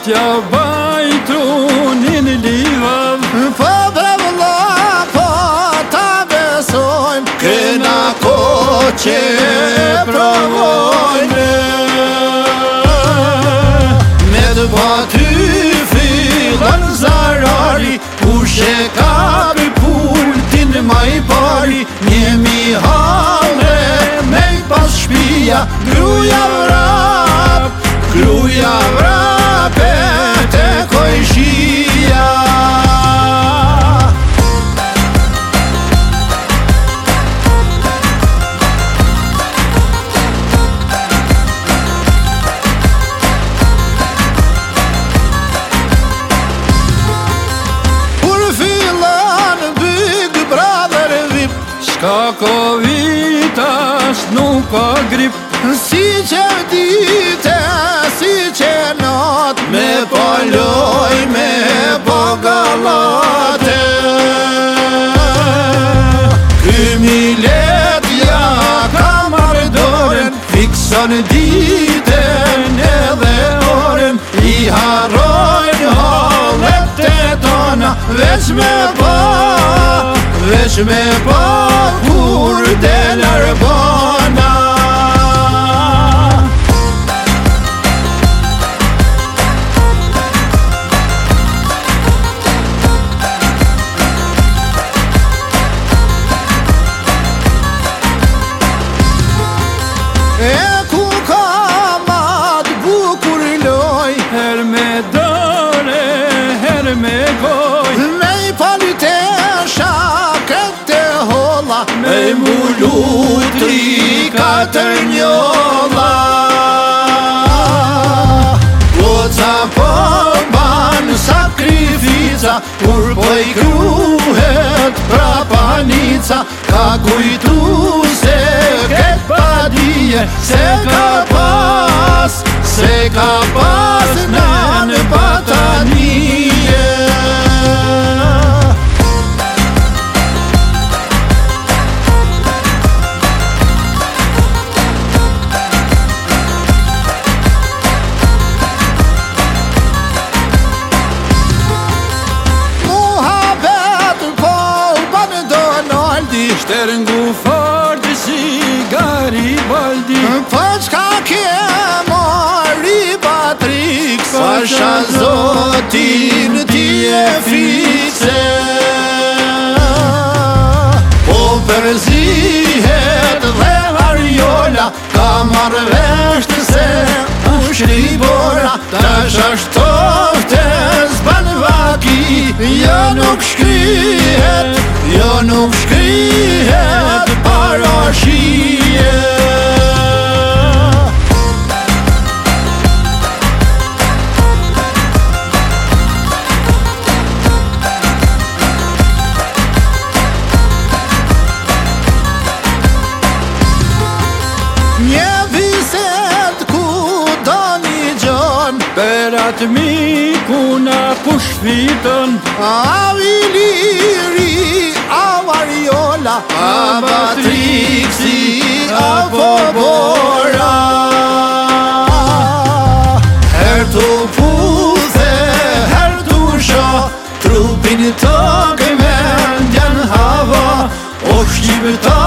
t'ja bajtrunin livav. Po brevlla, po ta besojmë, Kena ko që provojnë me të pa ty fillon zarari, kush e kapi pultin ma i pari, njemi hale me i pas shpia, gruja vrap e te kojshia. Ka Covidas nuk ka grip, si që dite, si që not, me paloj, me bogalate. Ky milet ja ka mardoren, fikson diten edhe oren, i harrojnë hallet e tona, veç me pa kur delar bana. E ku ka mat bukur loj, Her me dore, her me goj, me i palite shakret e holla, me mulu 3-4 njolla. Goca po ban sakrifica, kur po i kruhet prapanica, ka kujtu se ket padije, se ka pas nan batanije. Shterngu fardi si Garibaldi, po qka ke mori Patrik, pasha zotin ti e fikse. Po përzihet dhe varjola, ka marrë vesht se u shkribora, tash ashtoft e zban vaki, jo nuk shkrihet parashije. Një viset ku do një gjon, Per atë mikuna kush fiton, a Iliri, a Variola, a Patriksi, apo Bora. Her të puthe, her të shoh, trupin tokë me ndjen hava, o shqiptar